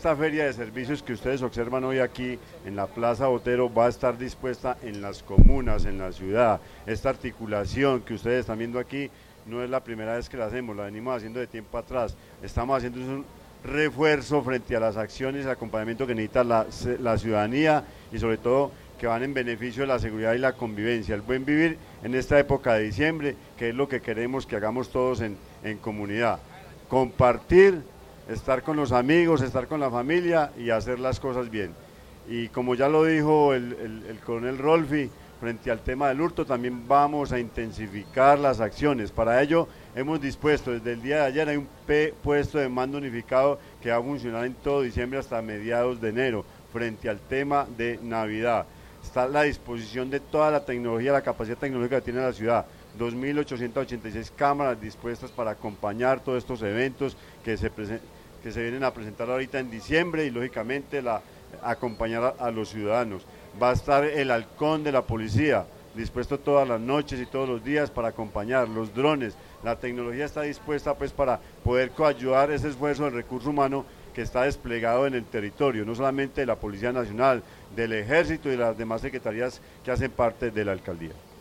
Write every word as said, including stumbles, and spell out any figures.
esta feria de servicios que ustedes observan hoy aquí en la Plaza Botero va a estar dispuesta en las comunas, en la ciudad. Esta articulación que ustedes están viendo aquí no es la primera vez que la hacemos, la venimos haciendo de tiempo atrás. Estamos haciendo un refuerzo frente a las acciones y acompañamiento que necesita la, la ciudadanía y sobre todo que van en beneficio de la seguridad y la convivencia, el buen vivir en esta época de diciembre, que es lo que queremos que hagamos todos en, en comunidad. Compartir, estar con los amigos, estar con la familia y hacer las cosas bien. Y como ya lo dijo el, el, el coronel Rolfi, frente al tema del hurto también vamos a intensificar las acciones. Para ello hemos dispuesto, desde el día de ayer hay un P puesto de mando unificado que va a funcionar en todo diciembre hasta mediados de enero, frente al tema de Navidad. Está a la disposición de toda la tecnología, la capacidad tecnológica que tiene la ciudad. dos mil ochocientas ochenta y seis cámaras dispuestas para acompañar todos estos eventos que se, que se vienen a presentar ahorita en diciembre y lógicamente la, acompañar a, a los ciudadanos. Va a estar el halcón de la policía dispuesto todas las noches y todos los días para acompañar, los drones, la tecnología está dispuesta pues para poder coayudar ese esfuerzo del recurso humano que está desplegado en el territorio, no solamente de la Policía Nacional, del Ejército y de las demás secretarías que hacen parte de la alcaldía.